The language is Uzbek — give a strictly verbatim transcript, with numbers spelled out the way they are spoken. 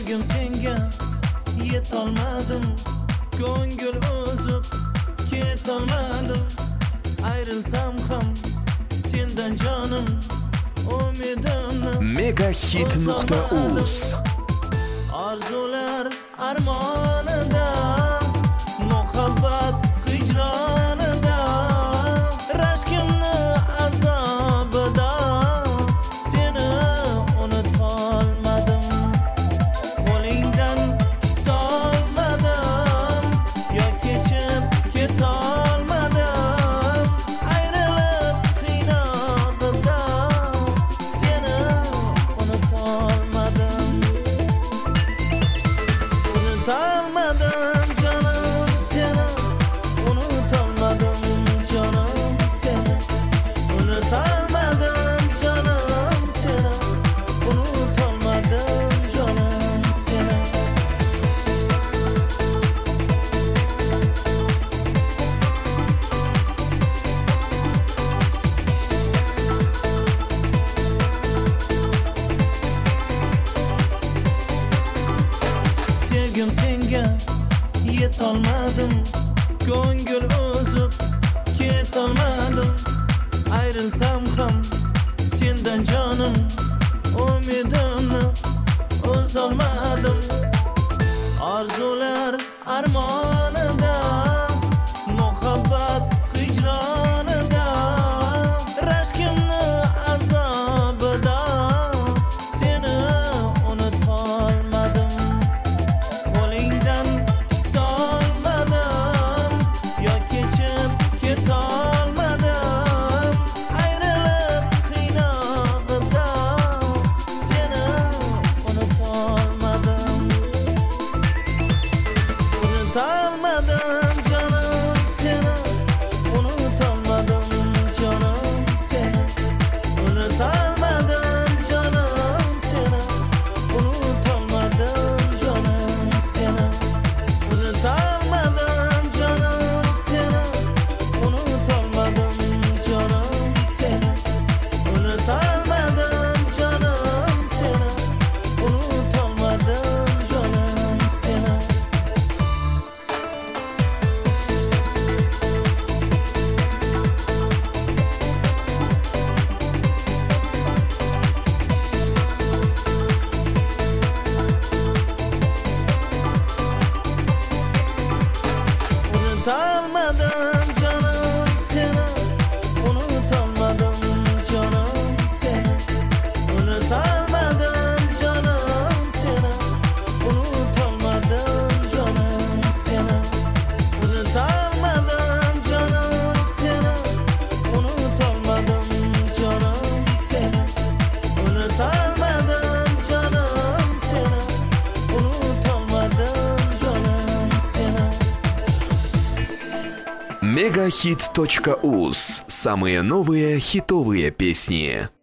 Sevgim senga yetolmadim, ko'ngil o'zib ketolmadim. Ayrilsam ham sendan jonim, umidimni Megahit nuqta uz. Arzular armonida, muhabbat hijronida, rashkimni azobida seni unutolmadim. Qo'lingdan tutolmadim, yo kechib ketolmadim. Ayrilib qiynog'ida seni unutolmadim. Unutolmadim jonim seni, unutolmadim jonim seni, unutolmadim jonim seni, unutolmadim jonim seni. Sevgim senga yetolmadim, ko'ngil o'zib ketolmadim. Ayrilsam ham sendan jonim, umidimni uzolmadim. Arzular armonida, muhabbat hijronida, rashkimni azobida seni unutolmadim. Qo'lingdan tutolmadim, yo kechib ketolmadim. Ayrilib qiynog'ida seni unutolmadim. Unutolmadim jonim seni, unutolmadim jonim seni, unutolmadim jonim seni, unutolmadim jonim seni, unutolmadim jonim seni, unutolmadim jonim seni, unutolmadim jonim seni, unutolmadim jonim seni. Unutolmadim jonim seni, unutolmadim jonim seni, unutolmadim jonim seni, unutolmadim jonim seni, unutolmadim jonim seni, unutolmadim jonim seni, unutolmadim jonim seni, unutolmadim jonim seni. Megahit точка уз. Самые новые хитовые песни.